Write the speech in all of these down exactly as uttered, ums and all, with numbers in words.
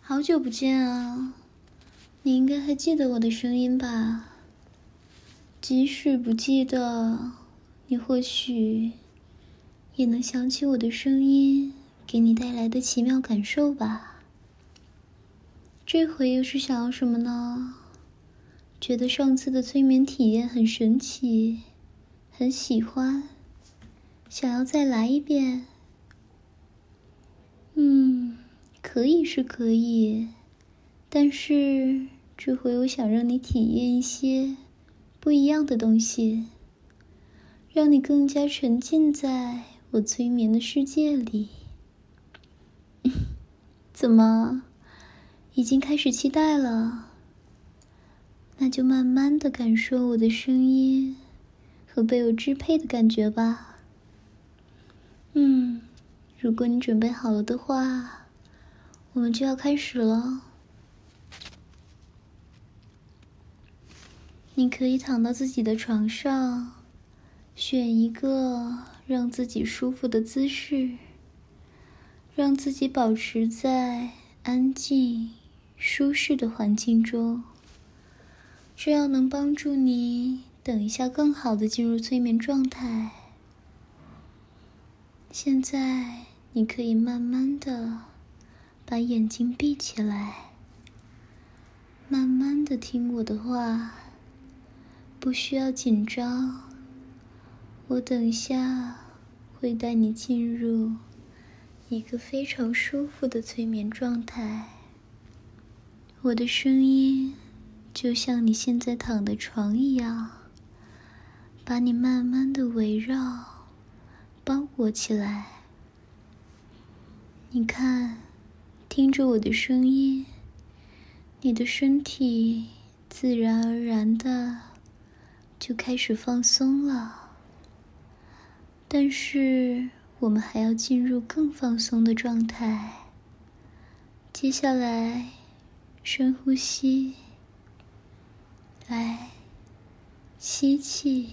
好久不见啊，你应该还记得我的声音吧？即使不记得，你或许也能想起我的声音给你带来的奇妙感受吧。这回又是想要什么呢？觉得上次的催眠体验很神奇，很喜欢，想要再来一遍？嗯，可以是可以，但是这回我想让你体验一些不一样的东西，让你更加沉浸在我催眠的世界里。怎么，已经开始期待了？那就慢慢的感受我的声音和被我支配的感觉吧。嗯，如果你准备好了的话，我们就要开始了。你可以躺到自己的床上，选一个让自己舒服的姿势，让自己保持在安静、舒适的环境中，这样能帮助你等一下更好的进入催眠状态。现在你可以慢慢的把眼睛闭起来，慢慢的听我的话，不需要紧张，我等一下会带你进入一个非常舒服的催眠状态。我的声音就像你现在躺的床一样，把你慢慢的围绕包裹起来。你看，听着我的声音，你的身体自然而然的就开始放松了。但是我们还要进入更放松的状态。接下来深呼吸，来，吸气，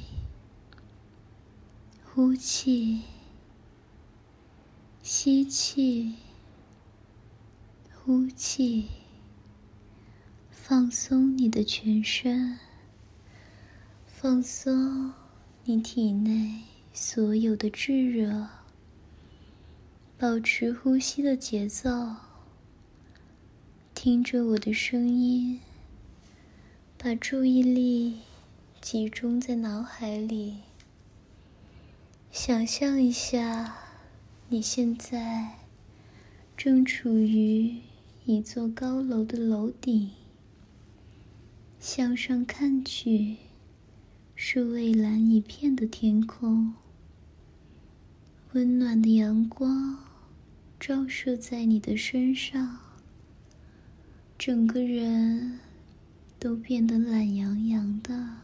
呼气，吸气，呼气，放松你的全身，放松你体内所有的炙热，保持呼吸的节奏，听着我的声音，把注意力集中在脑海里，想象一下你现在正处于一座高楼的楼顶，向上看去是蔚蓝一片的天空，温暖的阳光照射在你的身上，整个人都变得懒洋洋的。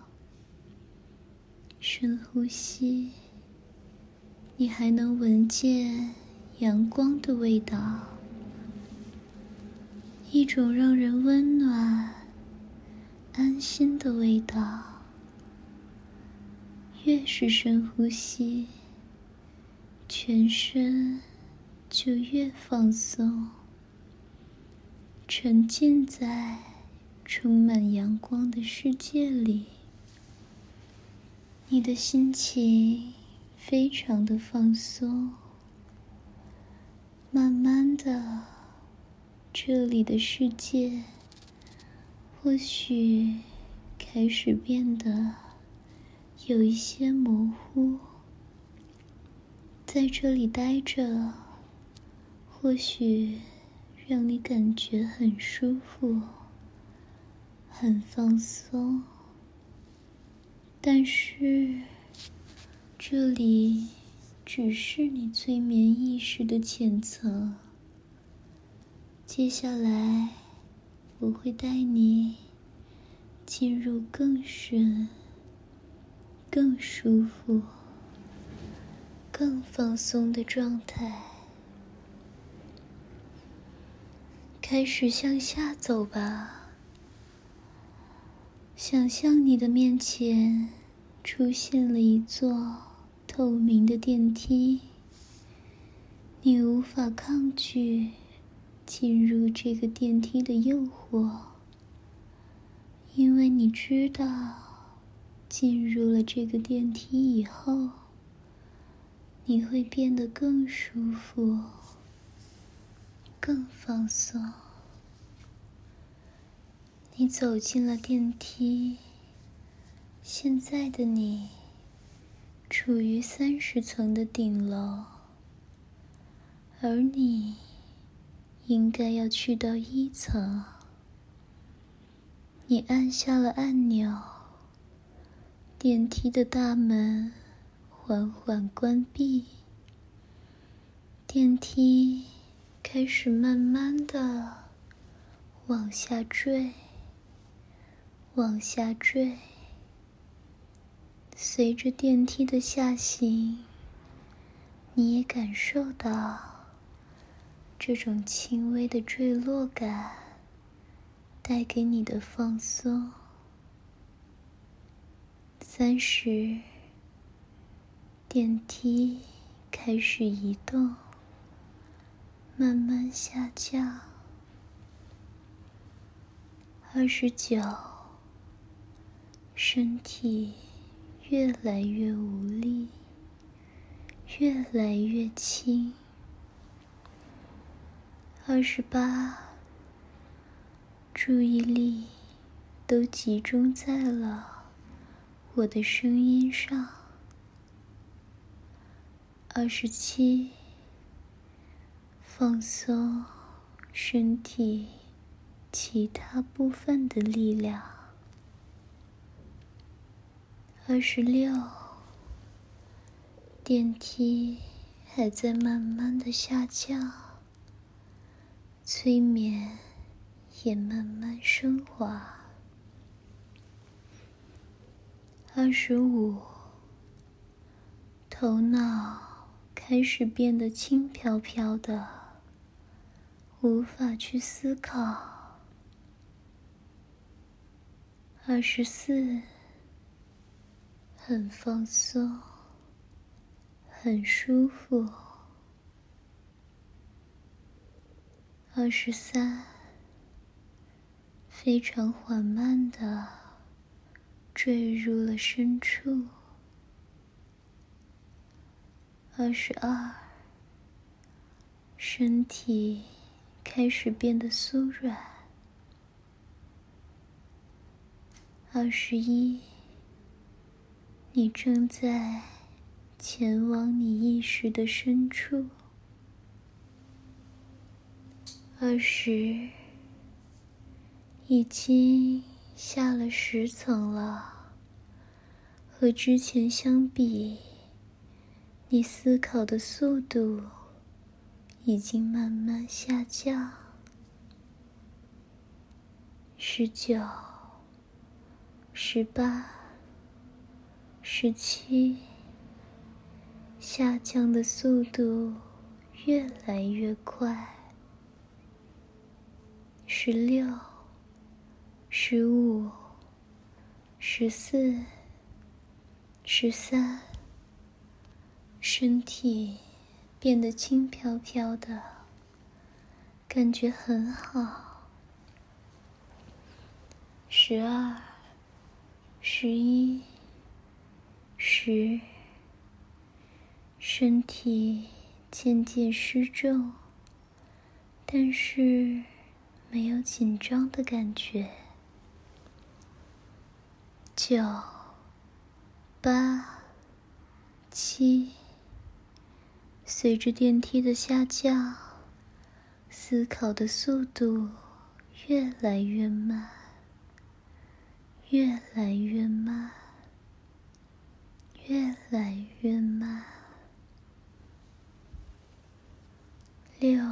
深呼吸，你还能闻见阳光的味道，一种让人温暖、安心的味道。越是深呼吸，全身就越放松，沉浸在充满阳光的世界里。你的心情非常的放松，慢慢的，这里的世界或许开始变得有一些模糊。在这里待着，或许让你感觉很舒服，很放松。但是，这里只是你催眠意识的浅层。接下来，我会带你进入更深、更舒服、更放松的状态。开始向下走吧。想象你的面前出现了一座透明的电梯，你无法抗拒进入这个电梯的诱惑，因为你知道，进入了这个电梯以后，你会变得更舒服，更放松。你走进了电梯，现在的你处于三十层的顶楼，而你应该要去到一层。你按下了按钮，电梯的大门缓缓关闭，电梯开始慢慢的往下坠，往下坠。随着电梯的下行，你也感受到这种轻微的坠落感带给你的放松。三十，电梯开始移动，慢慢下降。二十九，身体越来越无力，越来越轻。二十八，注意力都集中在了我的声音上。二十七，放松身体其他部分的力量。二十六，电梯还在慢慢的下降，催眠也慢慢升华。二十五，头脑开始变得轻飘飘的，无法去思考。二十四，很放松，很舒服。二十三，非常缓慢地坠入了深处。二十二，身体开始变得酥软。二十一，你正在前往你意识的深处。二十，已经下了十层了，和之前相比，你思考的速度已经慢慢下降。十九，十八，十七，下降的速度越来越快。十六，十五，十四，十三，身体变得轻飘飘的，感觉很好。十二，十一，十，身体渐渐失重，但是没有紧张的感觉。九，八，七，随着电梯的下降，思考的速度越来越慢，越来越慢，越来越慢。六，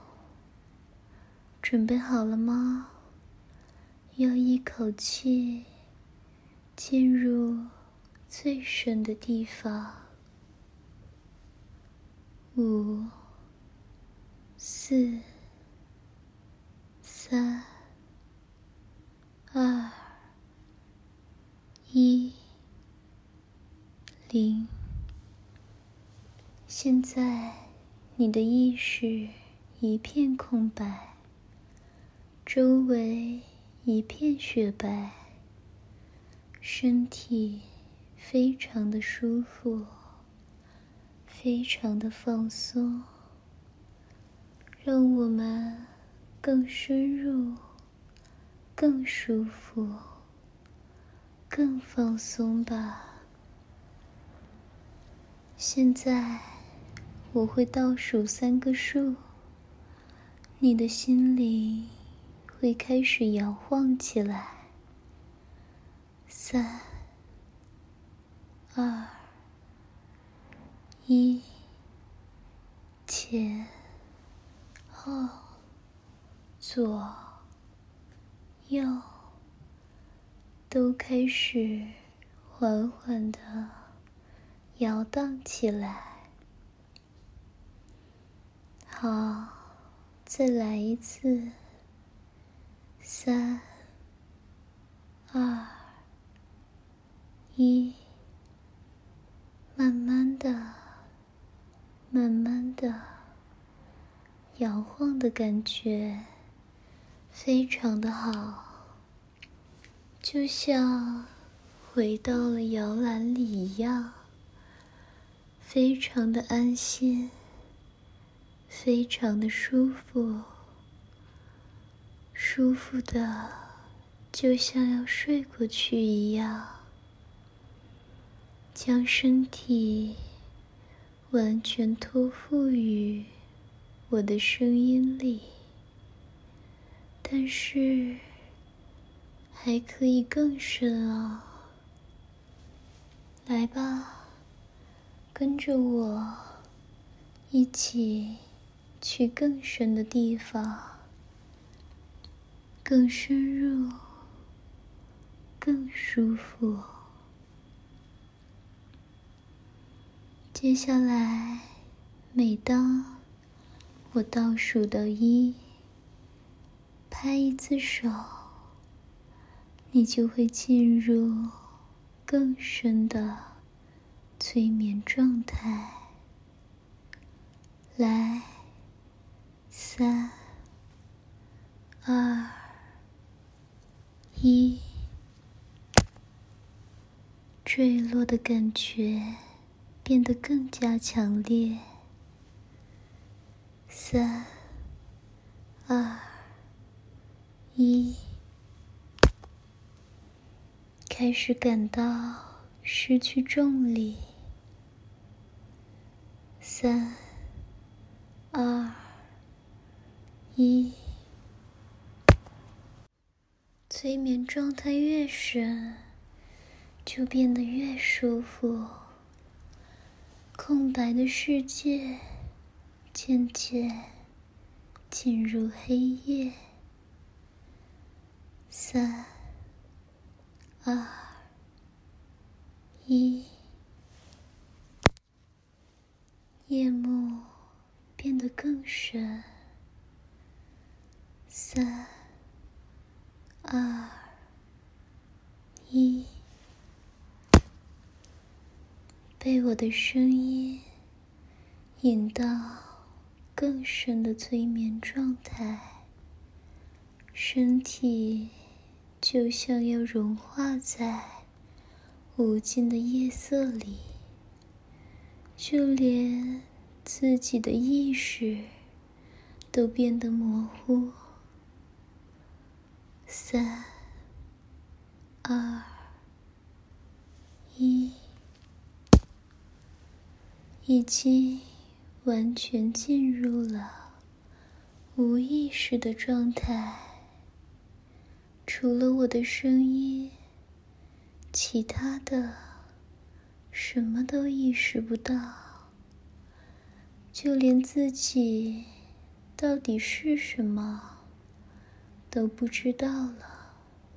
准备好了吗？要一口气进入最深的地方。五，四，三，二，一，零。现在你的意识一片空白， 周围一片雪白，身体非常的舒服，非常的放松。让我们更深入，更舒服，更放松吧。现在我会倒数三个数，你的心灵会开始摇晃起来。三、二、一，前、后、左、右，都开始缓缓地摇荡起来。好，再来一次。三、二、一，慢慢的、慢慢的，摇晃的感觉非常的好，就像回到了摇篮里一样，非常的安心，非常的舒服，舒服的就像要睡过去一样，将身体完全托付于我的声音里，但是还可以更深啊！来吧，跟着我一起去更深的地方，更深入，更舒服。接下来，每当我倒数到一，拍一次手，你就会进入更深的催眠状态。来，三、二、一，坠落的感觉变得更加强烈。三、二、一，开始感到失去重力。三、二、一，催眠状态越深，就变得越舒服。空白的世界渐渐进入黑夜。三、二、一，夜幕变得更深。三、二、一，被我的声音引到更深的催眠状态，身体就像要融化在无尽的夜色里，就连自己的意识都变得模糊。三、二、一，已经完全进入了无意识的状态，除了我的声音，其他的什么都意识不到，就连自己到底是什么都不知道了。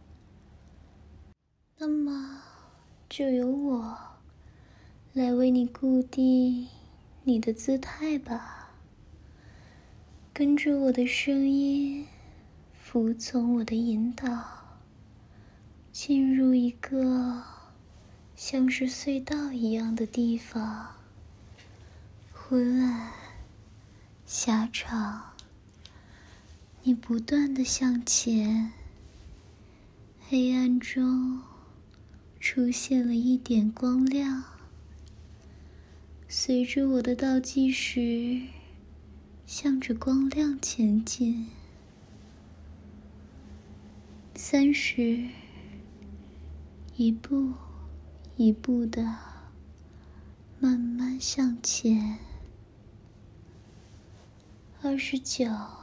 那么就由我来为你固定你的姿态吧，跟着我的声音，服从我的引导，进入一个像是隧道一样的地方，昏暗狭长。 你不断地向前，黑暗中出现了一点光亮。随着我的倒计时，向着光亮前进。三十，一步一步的慢慢向前。二十九，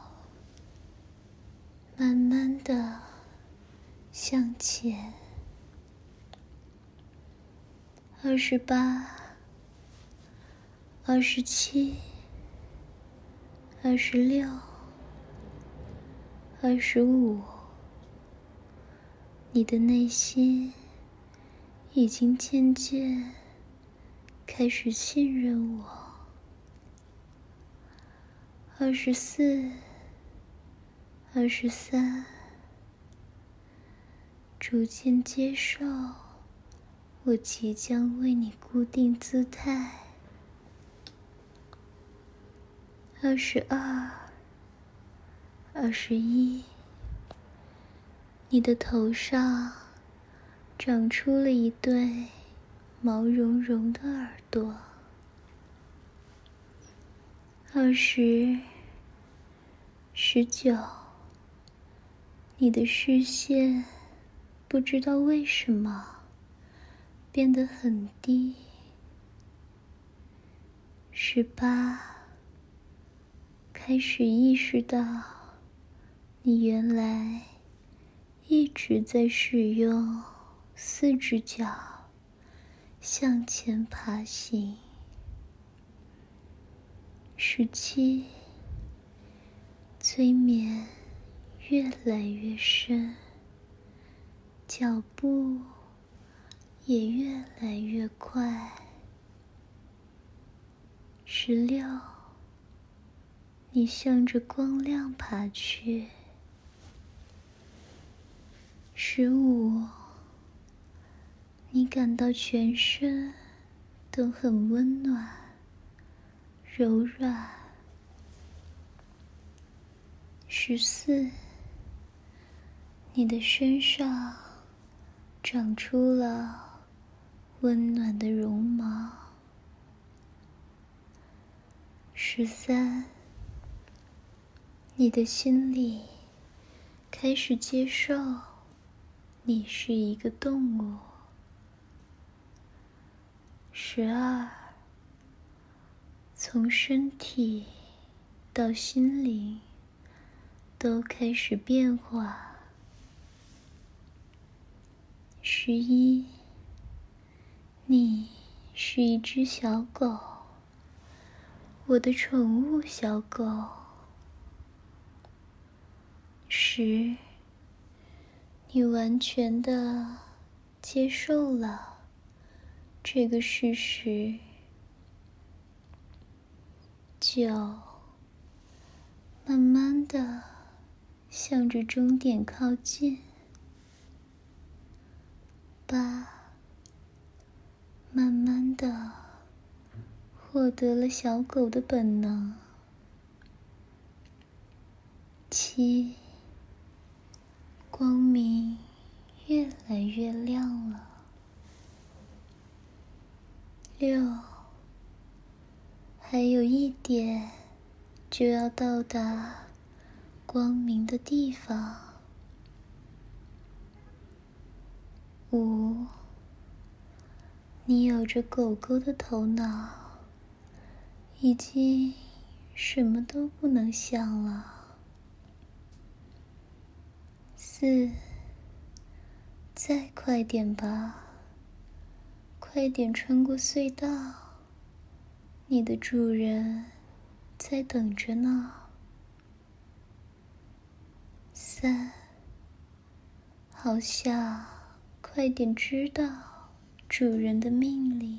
慢慢的向前。二十八，二十七，二十六，二十五。你的内心已经渐渐开始信任我。二十四，二十三，逐渐接受我即将为你固定姿态。二十二，二十一，你的头上长出了一对毛茸茸的耳朵。二十，十九，你的视线不知道为什么变得很低。十八，开始意识到你原来一直在使用四只脚向前爬行。十七，催眠越来越深，脚步也越来越快。十六，你向着光亮爬去。十五，你感到全身都很温暖、柔软。十四，你的身上长出了温暖的绒毛。十三，你的心里开始接受你是一个动物。十二，从身体到心灵都开始变化。十一，你是一只小狗，我的宠物小狗。十，你完全的接受了这个事实。九，慢慢的向着终点靠近。八，慢慢的获得了小狗的本能。七，光明越来越亮了。六，还有一点就要到达光明的地方。五，你有着狗狗的头脑，已经什么都不能想了。四，再快点吧，快点穿过隧道，你的主人在等着呢。三，好想快点知道主人的命令。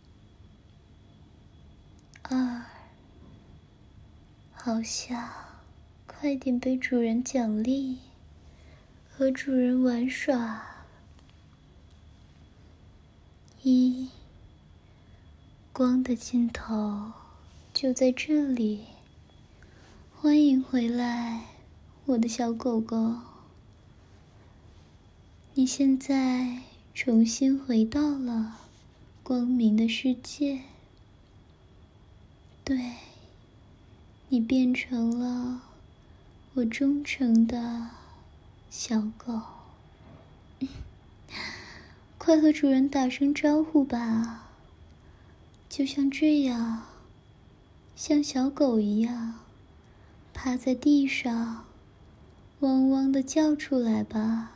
二，好想快点被主人奖励，和主人玩耍。一，光的尽头就在这里，欢迎回来， 我的小狗狗，你现在重新回到了光明的世界。对，你变成了我忠诚的小狗。快和主人打声招呼吧，就像这样，像小狗一样，趴在地上，汪汪地叫出来吧。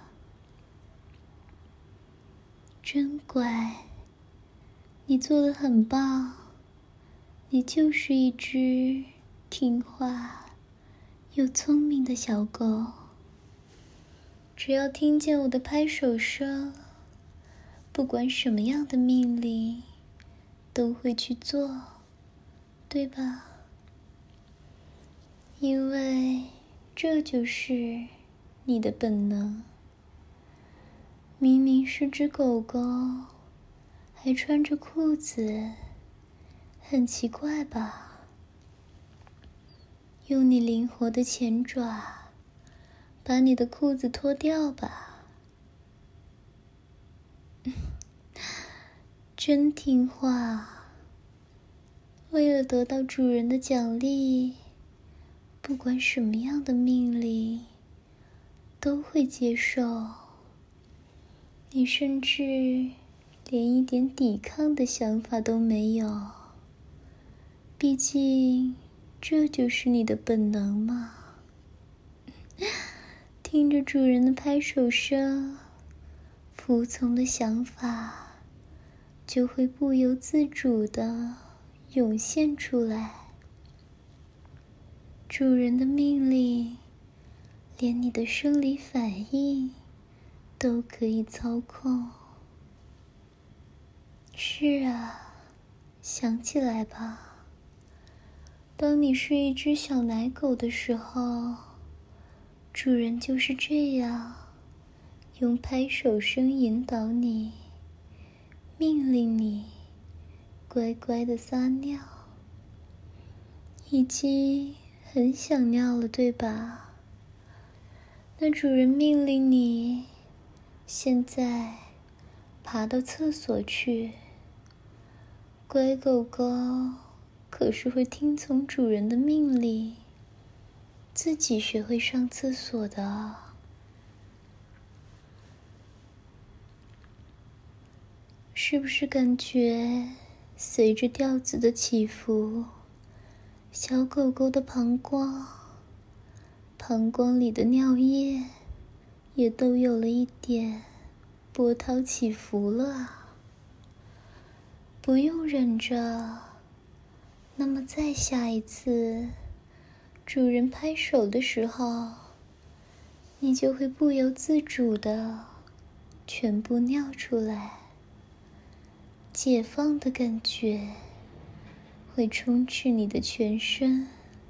真乖，你做得很棒，你就是一只听话又聪明的小狗。只要听见我的拍手声，不管什么样的命令都会去做，对吧？因为这就是你的本能。明明是只狗狗，还穿着裤子，很奇怪吧？用你灵活的前爪，把你的裤子脱掉吧。真听话。为了得到主人的奖励，不管什么样的命令，都会接受。你甚至连一点抵抗的想法都没有，毕竟这就是你的本能嘛。听着主人的拍手声，服从的想法就会不由自主地涌现出来。主人的命令，连你的生理反应都可以操控。是啊，想起来吧，当你是一只小奶狗的时候，主人就是这样用拍手声引导你，命令你乖乖地撒尿。已经很想尿了，对吧？那主人命令你现在爬到厕所去。乖狗狗可是会听从主人的命令，自己学会上厕所的。是不是感觉随着调子的起伏，小狗狗的膀胱膀胱里的尿液也都有了一点波涛起伏了啊？不用忍着，那么再下一次主人拍手的时候，你就会不由自主的全部尿出来。解放的感觉会充斥你的全身。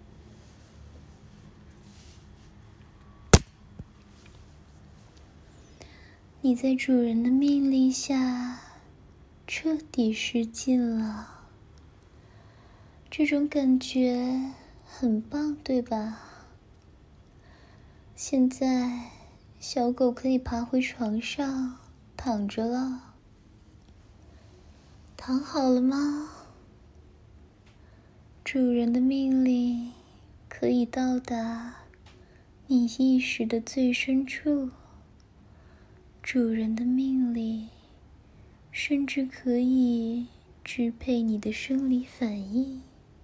你在主人的命令下彻底失禁了，这种感觉很棒，对吧？现在小狗可以爬回床上躺着了。躺好了吗？主人的命令可以到达你意识的最深处，主人的命令甚至可以支配你的生理反应。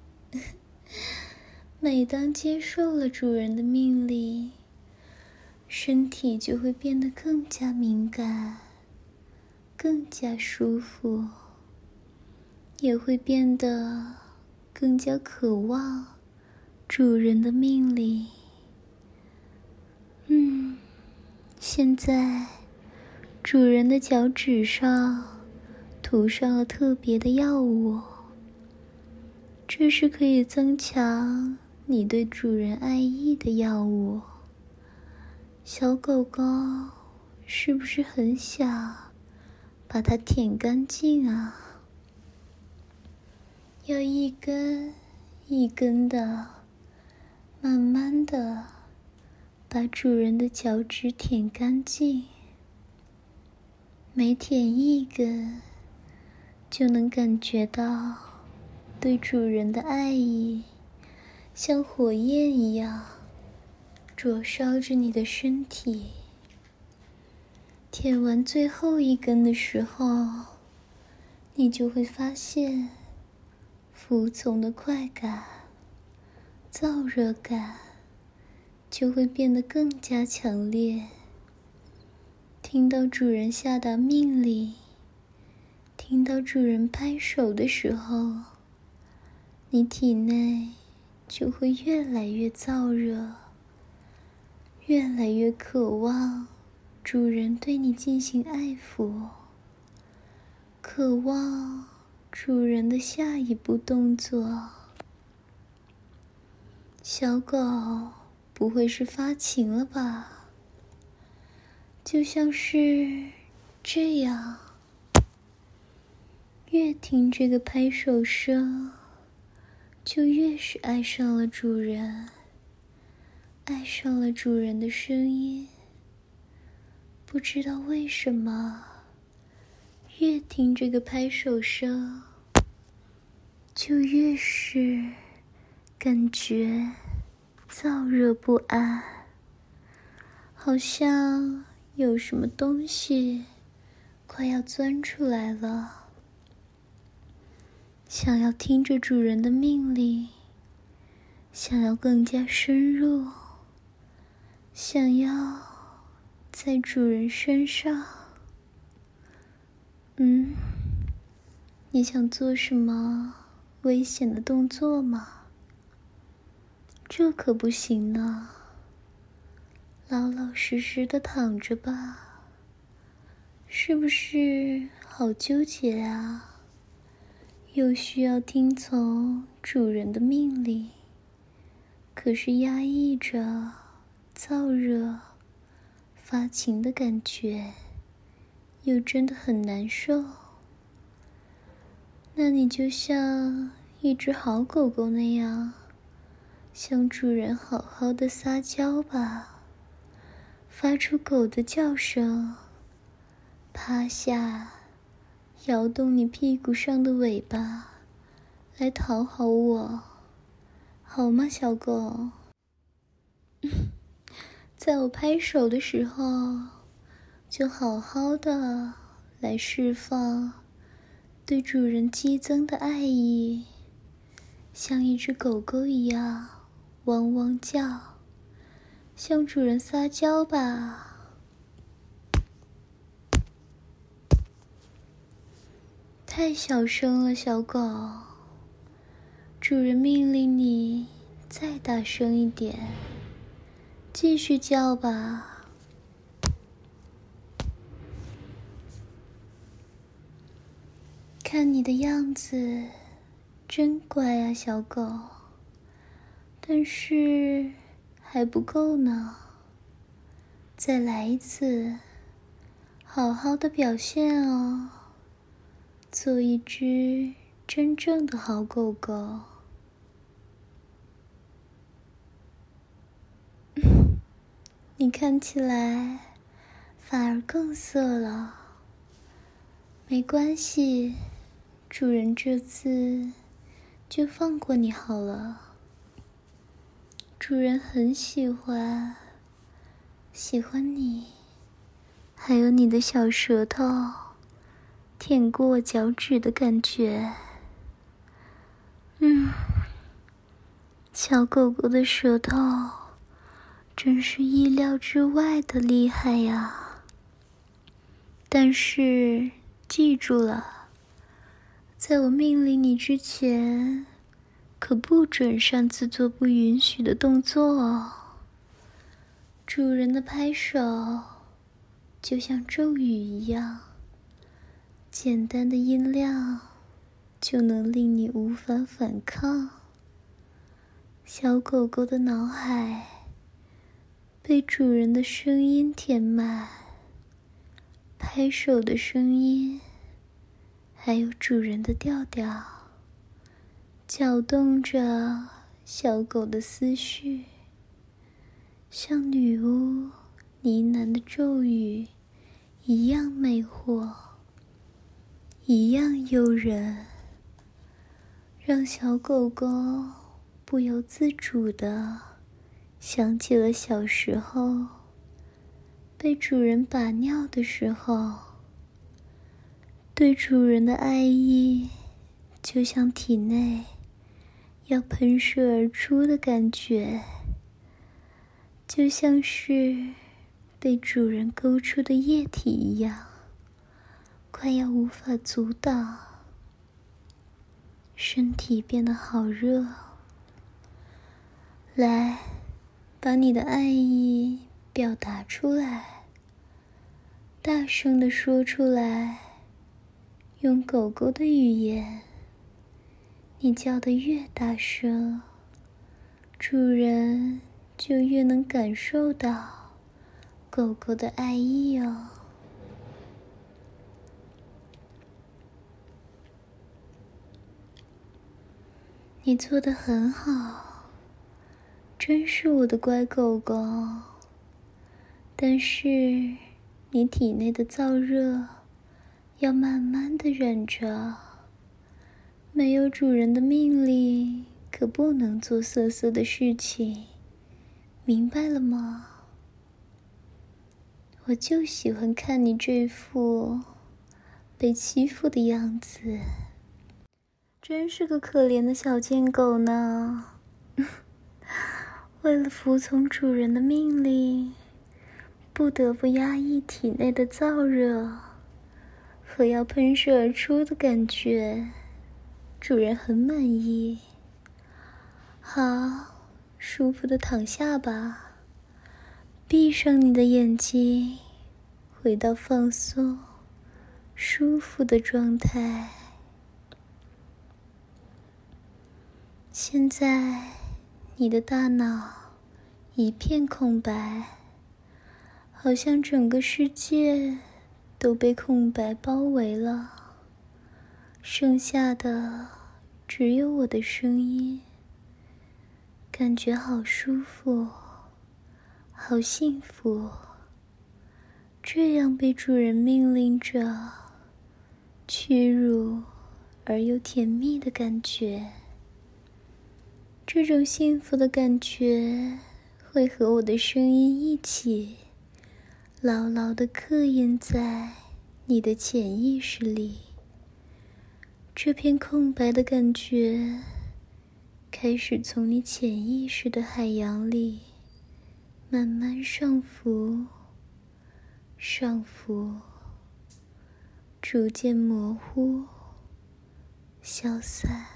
每当接受了主人的命令，身体就会变得更加敏感，更加舒服，也会变得更加渴望主人的命令。嗯，现在主人的脚趾上涂上了特别的药物，这是可以增强你对主人爱意的药物。小狗狗是不是很想把它舔干净啊？要一根一根的慢慢的把主人的脚趾舔干净，每舔一根，就能感觉到对主人的爱意，像火焰一样灼烧着你的身体。舔完最后一根的时候，你就会发现服从的快感、燥热感就会变得更加强烈。听到主人下达命令，听到主人拍手的时候，你体内就会越来越燥热，越来越渴望主人对你进行爱抚，渴望主人的下一步动作。小狗不会是发情了吧？就像是这样，越听这个拍手声，就越是爱上了主人，爱上了主人的声音。不知道为什么，越听这个拍手声，就越是感觉燥热不安，好像有什么东西快要钻出来了，想要听着主人的命令，想要更加深入，想要在主人身上。嗯，你想做什么危险的动作吗？这可不行呢，老老实实的躺着吧。是不是好纠结啊？又需要听从主人的命令，可是压抑着燥热发情的感觉，又真的很难受。那你就像一只好狗狗那样，向主人好好的撒娇吧，发出狗的叫声，趴下，摇动你屁股上的尾巴，来讨好我，好吗，小狗？在我拍手的时候，就好好的来释放对主人激增的爱意，像一只狗狗一样汪汪叫，向主人撒娇吧。太小声了，小狗，主人命令你再大声一点，继续叫吧。看你的样子真乖啊，小狗，但是还不够呢，再来一次，好好的表现哦，做一只真正的好狗狗。你看起来反而更色了，没关系，主人这次就放过你好了。主人很喜欢，喜欢你，还有你的小舌头舔过我脚趾的感觉。嗯，小狗狗的舌头真是意料之外的厉害呀。但是记住了，在我命令你之前，可不准擅自做不允许的动作哦。主人的拍手就像咒语一样，简单的音量就能令你无法反抗。小狗狗的脑海被主人的声音填满，拍手的声音，还有主人的调调，搅动着小狗的思绪。 像女巫呢喃的咒语一样魅惑，一样诱人，让小狗狗不由自主地想起了小时候被主人把尿的时候，对主人的爱意就像体内要喷射而出的感觉，就像是被主人勾出的液体一样，快要无法阻挡，身体变得好热。来，把你的爱意表达出来，大声地说出来，用狗狗的语言。你叫得越大声，主人就越能感受到狗狗的爱意哦。你做得很好，真是我的乖狗狗。但是你体内的燥热要慢慢地忍着，没有主人的命令可不能做色色的事情，明白了吗？我就喜欢看你这副被欺负的样子，真是个可怜的小贱狗呢。为了服从主人的命令，不得不压抑体内的燥热和要喷射而出的感觉，主人很满意。好，舒服的躺下吧，闭上你的眼睛，回到放松、舒服的状态。现在，你的大脑一片空白，好像整个世界都被空白包围了，剩下的只有我的声音。感觉好舒服，好幸福，这样被主人命令着，屈辱而又甜蜜的感觉。这种幸福的感觉会和我的声音一起牢牢地刻印在你的潜意识里。这片空白的感觉开始从你潜意识的海洋里慢慢上浮，上浮，逐渐模糊，消散。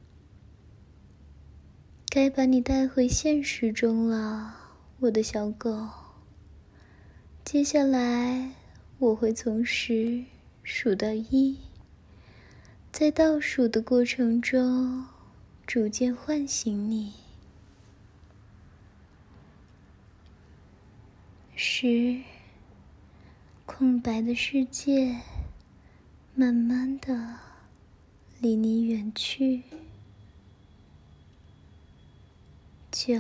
该把你带回现实中了，我的小狗。接下来我会从十数到一，在倒数的过程中逐渐唤醒你。十，空白的世界慢慢的离你远去。九，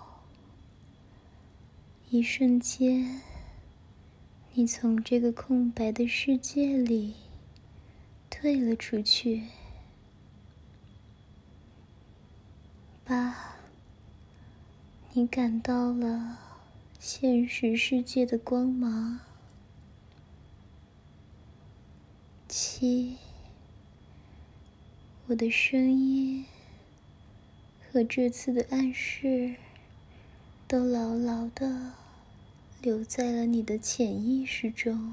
一瞬间，你从这个空白的世界里退了出去。八，你感到了现实世界的光芒。七，我的声音和这次的暗示都牢牢地留在了你的潜意识中。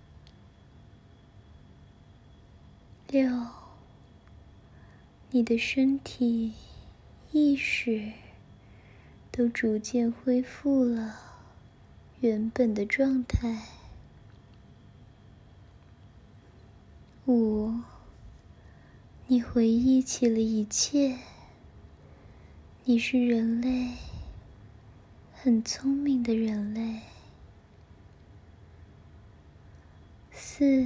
六，你的身体、意识都逐渐恢复了原本的状态。五，你回忆起了一切。你是人类，很聪明的人类。四，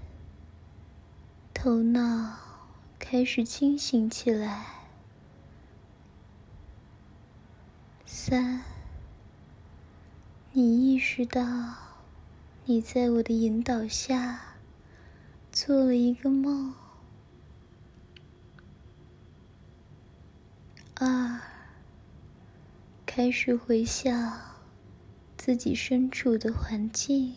头脑开始清醒起来。三， 你意识到你在我的引导下做了一个梦。二，开始回想自己身处的环境。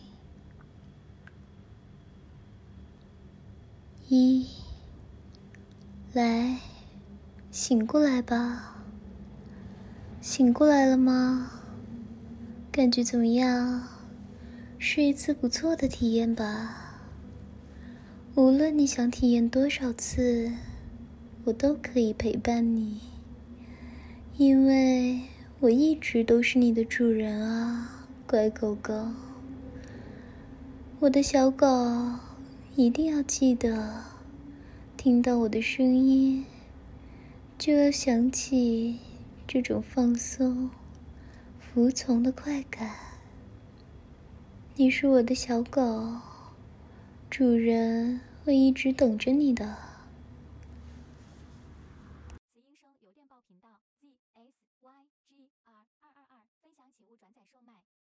一，来，醒过来吧。醒过来了吗？感觉怎么样？是一次不错的体验吧。无论你想体验多少次，我都可以陪伴你，因为我一直都是你的主人啊，乖狗狗。我的小狗，一定要记得，听到我的声音，就要想起这种放松、服从的快感。你是我的小狗，主人会一直等着你的。 此音声由电报频道 Z S Y G R 二二二分享，请勿转载售卖。